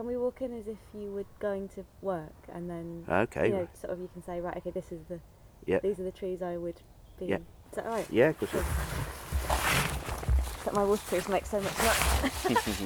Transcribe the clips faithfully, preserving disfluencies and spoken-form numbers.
can we walk in as if you were going to work, and then Okay. you know, sort of you can say, right, okay, this is the Yeah. these are the trees I would be. Yeah. Is that right? Yeah, good. Sure. But my waterproof makes so much noise. Okay.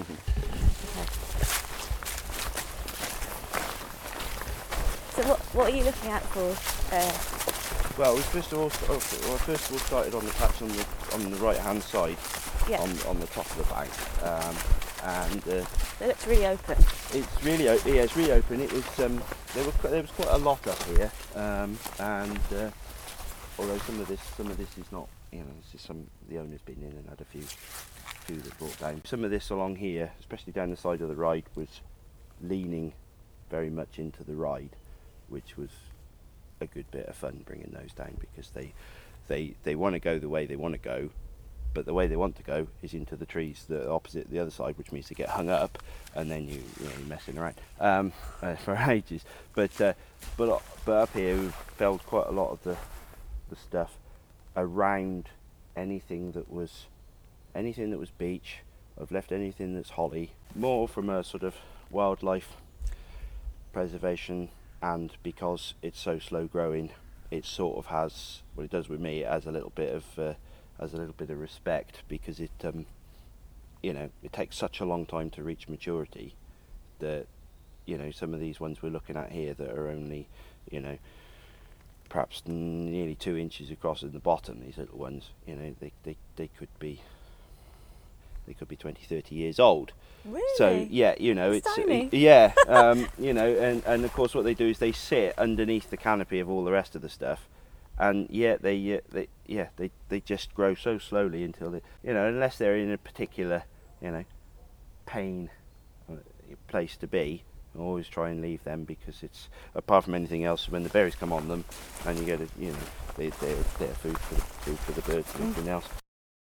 So what what are you looking out for? Uh, Well, we first of all, well, first of all started on the patch on the on the right hand side, yeah. on on the top of the bank, um, and uh, It looks really open. it's really o- yeah, it's really open. It was um, there were qu- there was quite a lot up here, um, and uh, although some of this some of this is not, you know, this is some the owner's been in and had a few few that brought down. Some of this along here, especially down the side of the ride, was leaning very much into the ride, which was a good bit of fun bringing those down, because they they they want to go the way they want to go, but the way they want to go is into the trees that are opposite the other side, which means they get hung up, and then you you know you're messing around um, uh, for ages. But uh, but but up here we've felled quite a lot of the the stuff around anything that was anything that was beech. I've left anything that's holly, more from a sort of wildlife preservation, and because it's so slow growing, it sort of has, what it does with me, it has a little bit of uh, has a little bit of respect, because it um you know it takes such a long time to reach maturity that, you know, some of these ones we're looking at here that are only, you know, perhaps nearly two inches across in the bottom, these little ones, you know, they they, they could be they could be twenty, thirty years old. Really? So yeah, you know, It's it's tiny. uh, yeah, um, you know, and, and of course what they do is they sit underneath the canopy of all the rest of the stuff, and yeah, they uh, they yeah they they just grow so slowly until they, you know, unless they're in a particular, you know, pain uh, place to be. I always try and leave them, because it's, apart from anything else, when the berries come on them, and you get a, you know, they they're, they're food for the, food for the birds and everything else.